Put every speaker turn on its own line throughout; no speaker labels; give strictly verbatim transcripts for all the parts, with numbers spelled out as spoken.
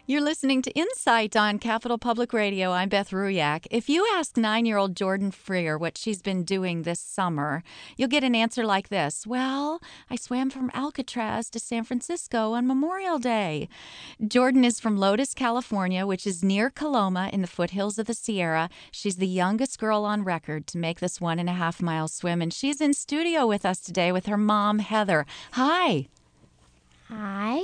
You're listening to Insight on Capital Public Radio. I'm Beth Ruyak. If you ask nine-year-old Jordan Freer what she's been doing this summer, you'll get an answer like this. Well, I swam from Alcatraz to San Francisco on Memorial Day. Jordan is from Lotus, California, which is near Coloma in the foothills of the Sierra. She's the youngest girl on record to make this one and a half mile swim, and she's in studio with us today with her mom, Heather. Hi.
Hi.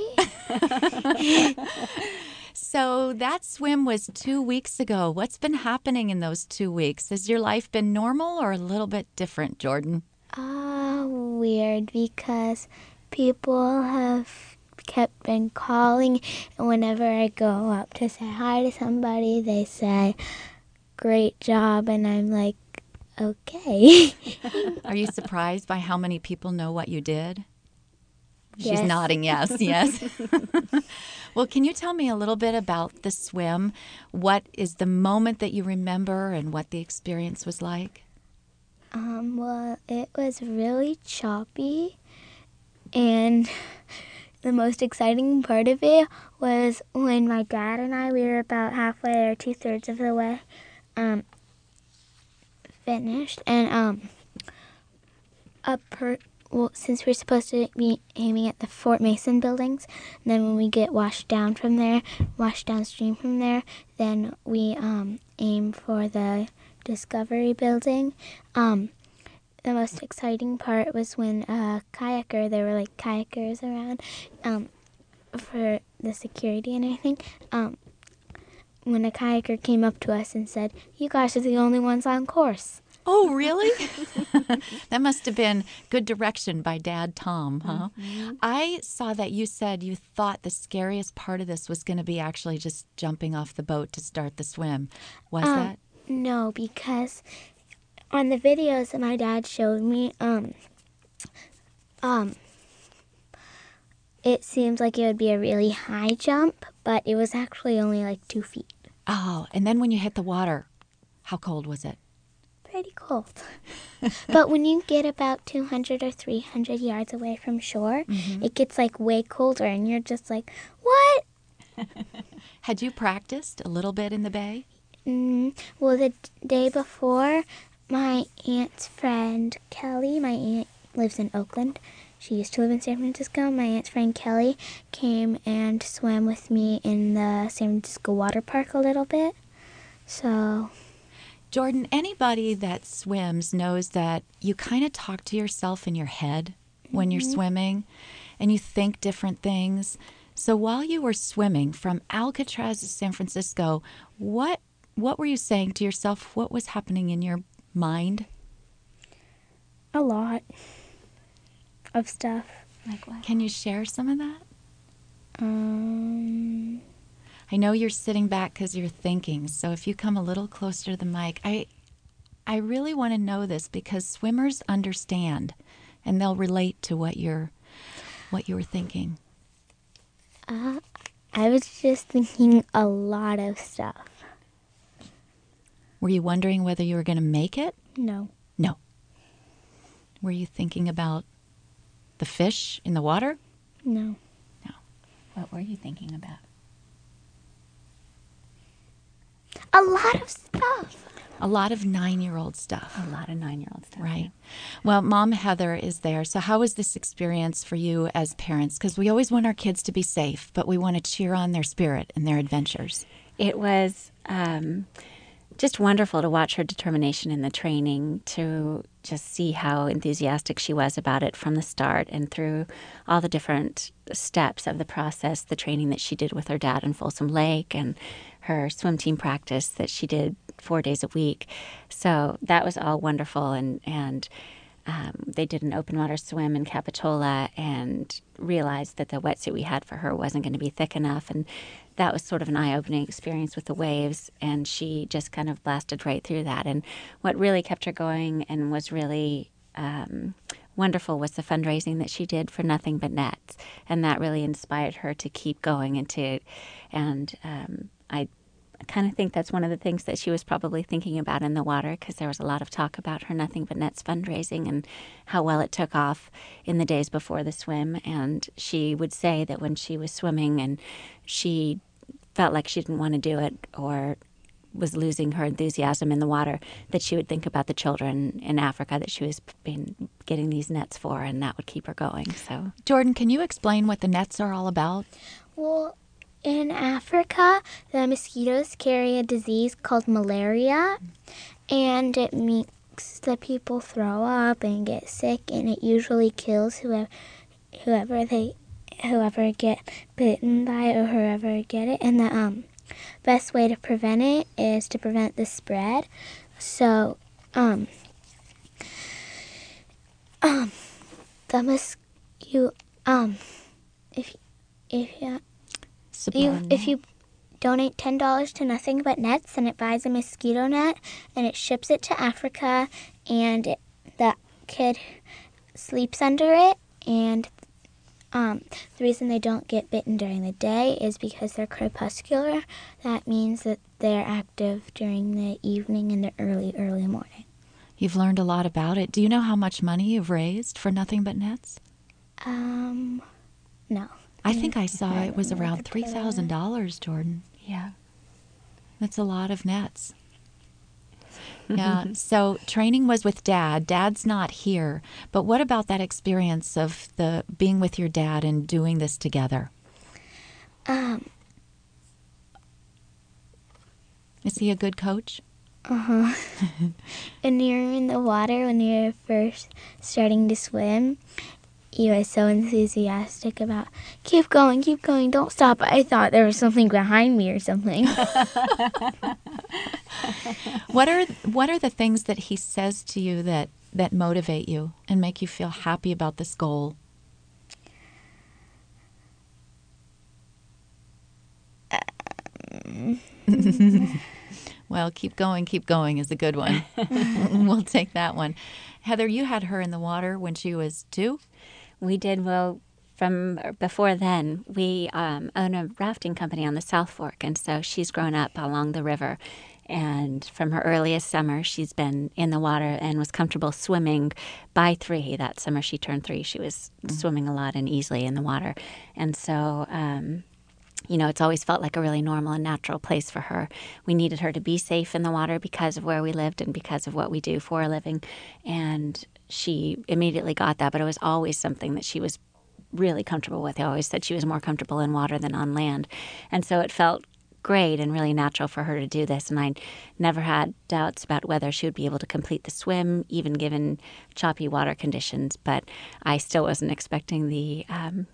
So that swim was two weeks ago. What's been happening in those two weeks? Has your life been normal or a little bit different, Jordan?
Uh, weird because people have kept been calling, and whenever I go up to say hi to somebody, they say, "Great job," and I'm like, okay.
Are you surprised by how many people know what you did? She's
Yes.
nodding yes, yes. Well, can you tell me a little bit about the swim? What is the moment that you remember and what the experience was like?
Um, well, it was really choppy, and the most exciting part of it was when my dad and I, we were about halfway or two-thirds of the way um, finished, and um, a per- well, since we're supposed to be aiming at the Fort Mason buildings, and then when we get washed down from there, washed downstream from there, then we um, aim for the Discovery building. Um, the most exciting part was when a kayaker, there were like kayakers around um, for the security and everything, um, when a kayaker came up to us and said, "You guys are the only ones on course."
Oh, really? That must have been good direction by Dad Tom, huh? Mm-hmm. I saw that you said you thought the scariest part of this was going to be actually just jumping off the boat to start the swim. Was
um,
that?
No, because on the videos that my dad showed me, um, um, it seems like it would be a really high jump, but it was actually only like two feet.
Oh, and then when you hit the water, how cold was it?
Pretty cold. But when you get about two hundred or three hundred yards away from shore, mm-hmm. it gets like way colder, and you're just like, what?
Had you practiced a little bit in the bay?
Mm, well, the day before, my aunt's friend, Kelly, my aunt lives in Oakland. She used to live in San Francisco. My aunt's friend, Kelly, came and swam with me in the San Francisco water park a little bit. So...
Jordan, anybody that swims knows that you kind of talk to yourself in your head when mm-hmm. you're swimming, and you think different things. So while you were swimming from Alcatraz to San Francisco, what what were you saying to yourself? What was happening in your mind?
A lot of stuff.
Like what? Can you share some of that?
Um...
I know you're sitting back because you're thinking, so if you come a little closer to the mic, I I really want to know this because swimmers understand and they'll relate to what you're what you were thinking.
Uh, I was just thinking a lot of stuff.
Were you wondering whether you were going to make it?
No.
No. Were you thinking about the fish in the water?
No.
No. What were you thinking about?
A lot of stuff.
A lot of nine-year-old stuff.
A lot of nine-year-old stuff.
Right. Well, Mom Heather is there. So how was this experience for you as parents? Because we always want our kids to be safe, but we want to cheer on their spirit and their adventures.
It was um, just wonderful to watch her determination in the training, to just see how enthusiastic she was about it from the start and through all the different steps of the process, the training that she did with her dad in Folsom Lake and her swim team practice that she did four days a week. So that was all wonderful. And, and um, they did an open water swim in Capitola and realized that the wetsuit we had for her wasn't going to be thick enough. And that was sort of an eye-opening experience with the waves. And she just kind of blasted right through that. And what really kept her going and was really um, wonderful was the fundraising that she did for Nothing But Nets. And that really inspired her to keep going and to, and um, I kind of think that's one of the things that she was probably thinking about in the water, because there was a lot of talk about her Nothing But Nets fundraising and how well it took off in the days before the swim. And she would say that when she was swimming and she felt like she didn't want to do it or was losing her enthusiasm in the water, that she would think about the children in Africa that she was been getting these nets for, and that would keep her going. So,
Jordan, can you explain what the nets are all about?
Well, in Africa, the mosquitoes carry a disease called malaria, and it makes the people throw up and get sick, and it usually kills whoever, whoever they, whoever get bitten by it or whoever get it. And the um, best way to prevent it is to prevent the spread. So, um, um, the mos- you um, if if you You, if you donate ten dollars to Nothing But Nets, then it buys a mosquito net, and it ships it to Africa, and it, the kid sleeps under it, and um, the reason they don't get bitten during the day is because they're crepuscular. That means that they're active during the evening and the early, early morning.
You've learned a lot about it. Do you know how much money you've raised for Nothing But Nets?
Um, no.
I think I saw it was around three thousand dollars, Jordan.
yeah.
That's a lot of nets. Yeah. So training was with Dad. Dad's not here. But what about that experience of the being with your dad and doing this together?
Um,
Is he a good coach?
uh-huh. When you're in the water, when you're first starting to swim, he was so enthusiastic about, keep going, keep going, don't stop. I thought there was something behind me or something.
What are what are the things that he says to you that, that motivate you and make you feel happy about this goal?
Um,
Well, keep going, keep going is a good one. We'll take that one. Heather, you had her in the water when she was two?
We did. Well, from before then, we um, own a rafting company on the South Fork, and so she's grown up along the river. And from her earliest summer, she's been in the water and was comfortable swimming by three. That summer she turned three, she was mm-hmm. swimming a lot and easily in the water. And so, um, you know, it's always felt like a really normal and natural place for her. We needed her to be safe in the water because of where we lived and because of what we do for a living. And she immediately got that, but it was always something that she was really comfortable with. I always said she was more comfortable in water than on land. And so it felt great and really natural for her to do this. And I never had doubts about whether she would be able to complete the swim, even given choppy water conditions. But I still wasn't expecting the, um,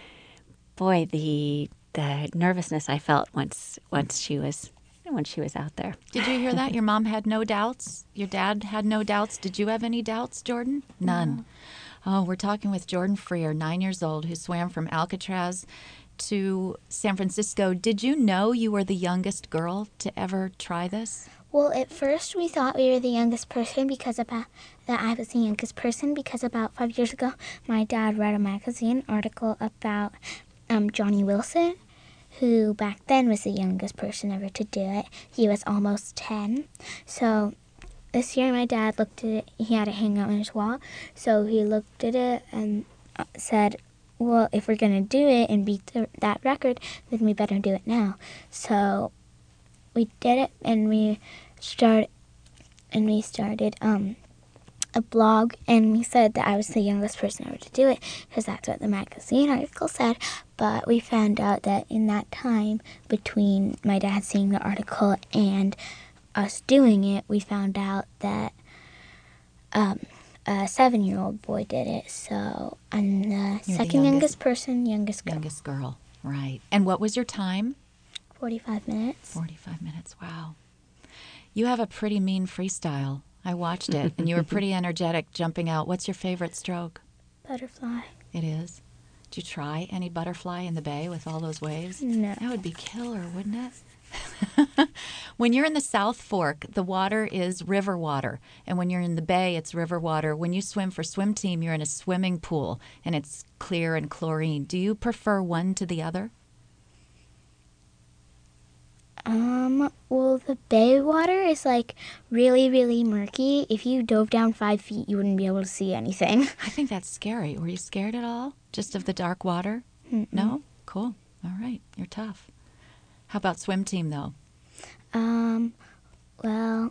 boy, the the nervousness I felt once once she was when she was out there.
Did you hear that? Your mom had no doubts? Your dad had no doubts? Did you have any doubts, Jordan? None. No. Oh, we're talking with Jordan Freer, nine years old, who swam from Alcatraz to San Francisco. Did you know you were the youngest girl to ever try this?
Well, at first we thought we were the youngest person because about that I was the youngest person because about five years ago, my dad read a magazine article about um, Johnny Wilson, who back then was the youngest person ever to do it. He was almost ten. So this year my dad looked at it. He had it hang out on his wall. So he looked at it and said, well, if we're going to do it and beat the, that record, then we better do it now. So we did it, and we started, and we started um, a blog, and we said that I was the youngest person ever to do it, because that's what the magazine article said. But we found out that in that time between my dad seeing the article and us doing it, we found out that um, a seven-year-old boy did it. So I'm the You're second the youngest, youngest person, youngest girl.
Youngest girl, right. And what was your time?
forty-five minutes.
forty-five minutes, wow. You have a pretty mean freestyle. I watched it, and you were pretty energetic jumping out. What's your favorite stroke?
Butterfly.
It is. Did you try any butterfly in the bay with all those waves?
No.
That would be killer, wouldn't it? When you're in the South Fork, the water is river water. And when you're in the bay, it's river water. When you swim for swim team, you're in a swimming pool, and it's clear and chlorine. Do you prefer one to the other?
Um, well, the bay water is, like, really, really murky. If you dove down five feet, you wouldn't be able to see anything.
I think that's scary. Were you scared at all? Just of the dark water?
Mm-mm.
No? Cool. All right. You're tough. How about swim team, though?
Um, well,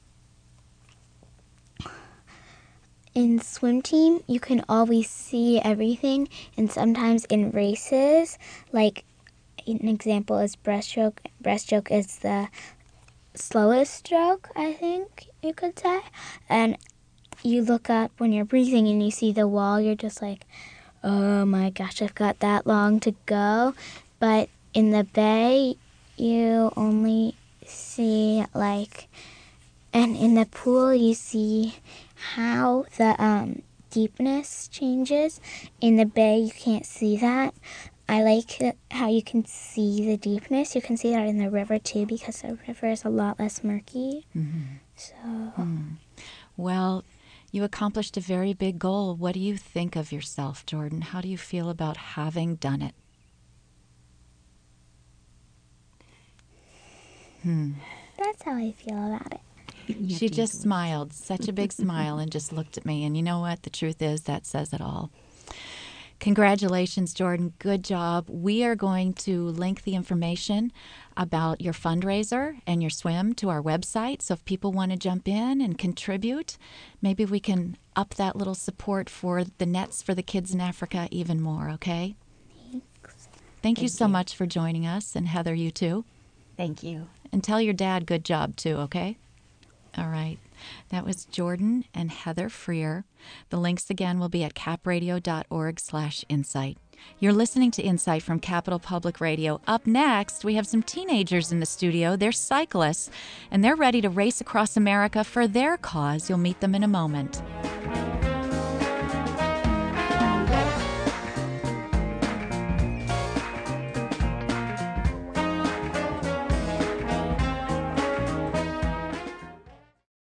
in swim team, you can always see everything, and sometimes in races, like an example is breaststroke. Breaststroke is the slowest stroke, I think you could say. And you look up when you're breathing and you see the wall, you're just like, oh my gosh, I've got that long to go. But in the bay, you only see like, and in the pool, you see how the um, deepness changes. In the bay, you can't see that. I like how you can see the deepness. You can see that in the river too, because the river is a lot less murky.
Mm-hmm.
So,
Mm. Well, you accomplished a very big goal. What do you think of yourself, Jordan? How do you feel about having done it? Hmm.
that's how I feel about it.
She just smiled, such a big smile, and just looked at me. And you know what? The truth is, that says it all. Congratulations, Jordan. Good job. We are going to link the information about your fundraiser and your swim to our website. So if people want to jump in and contribute, maybe we can up that little support for the Nets for the Kids in Africa even more, okay?
Thanks.
Thank you
Thank
so
you.
much for joining us. And Heather, you too.
Thank you.
And tell your dad good job too, okay? All right. That was Jordan and Heather Freer. The links again will be at capradio.org slash insight. You're listening to Insight from Capital Public Radio. Up next, we have some teenagers in the studio. They're cyclists, and they're ready to race across America for their cause. You'll meet them in a moment.